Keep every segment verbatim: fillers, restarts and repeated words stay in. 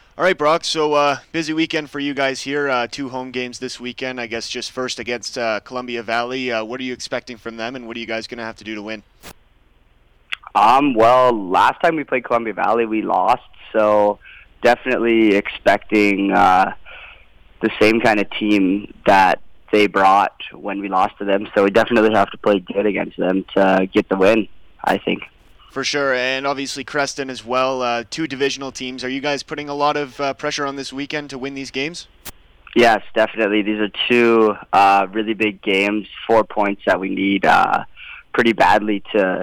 All right, Brock. So uh, busy weekend for you guys here. Uh, two home games this weekend. I guess just first against uh, Columbia Valley. Uh, what are you expecting from them, and what are you guys going to have to do to win? Um, well, last time we played Columbia Valley, we lost, so definitely expecting uh, the same kind of team that they brought when we lost to them. So we definitely have to play good against them to get the win, I think. For sure, and obviously Creston as well. Uh, two divisional teams. Are you guys putting a lot of uh, pressure on this weekend to win these games? Yes, definitely. These are two uh, really big games, four points that we need uh, pretty badly to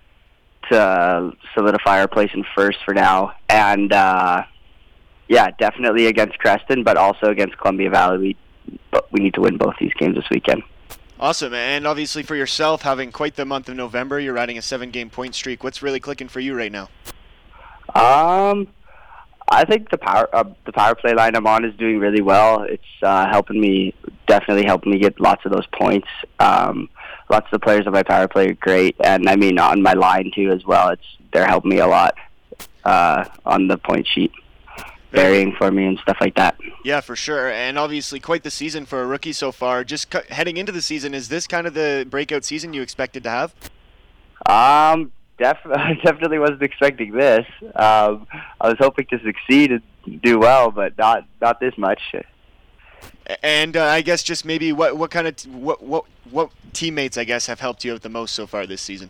to solidify our place in first for now. And, uh, yeah, definitely against Creston, but also against Columbia Valley. We, but we need to win both these games this weekend. Awesome, and obviously for yourself, having quite the month of November, you're riding a seven-game point streak. What's really clicking for you right now? Um, I think the power uh, the power play line I'm on is doing really well. It's uh, helping me, definitely helping me get lots of those points. Um, lots of the players on my power play are great, and I mean on my line too as well. It's they're helping me a lot uh, on the point sheet, varying for me and stuff like that. Yeah, for sure, and obviously quite the season for a rookie so far. Just cu- heading into the season, is this kind of the breakout season you expected to have? Um, def- I definitely wasn't expecting this. Um, I was hoping to succeed and do well, but not not this much. And uh, I guess just maybe what what kind of t- what what what teammates I guess have helped you out the most so far this season?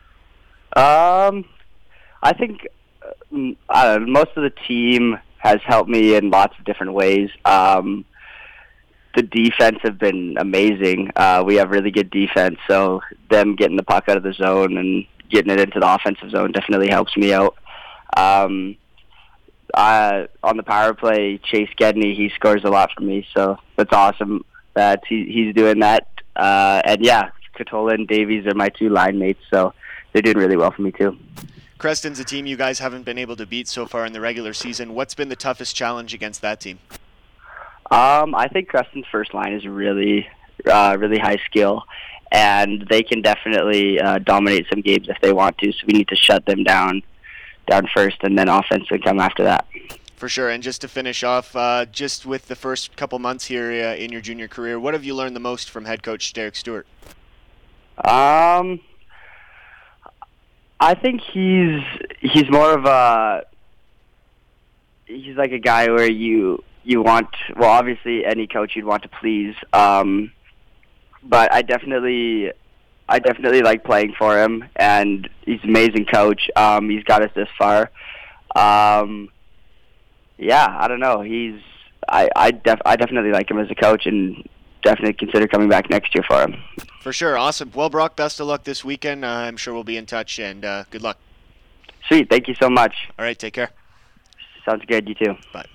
Um, I think uh, I don't know, most of the team has helped me in lots of different ways. Um, the defense have been amazing. Uh, we have really good defense, so them getting the puck out of the zone and getting it into the offensive zone definitely helps me out. Um, uh, on the power play, Chase Gedney, he scores a lot for me, so that's awesome that he, he's doing that. Uh, and yeah, Katola and Davies are my two line mates, so they're doing really well for me too. Creston's a team you guys haven't been able to beat so far in the regular season. What's been the toughest challenge against that team? Um, I think Creston's first line is really, uh, really high skill, and they can definitely uh, dominate some games if they want to. So we need to shut them down, down first, and then offense will come after that. For sure. And just to finish off, uh, just with the first couple months here uh, in your junior career, what have you learned the most from head coach Derek Stewart? Um. I think he's he's more of a he's like a guy where you you want well obviously any coach you'd want to please, um, but I definitely I definitely like playing for him, and he's an amazing coach. Um, he's got us this far. Um, yeah, I don't know. He's I I, def, I definitely like him as a coach, and definitely consider coming back next year for him. For sure. Awesome. Well, Brock, best of luck this weekend. Uh, I'm sure we'll be in touch, and uh, good luck. Sweet. Thank you so much. All right. Take care. Sounds good. You too. Bye.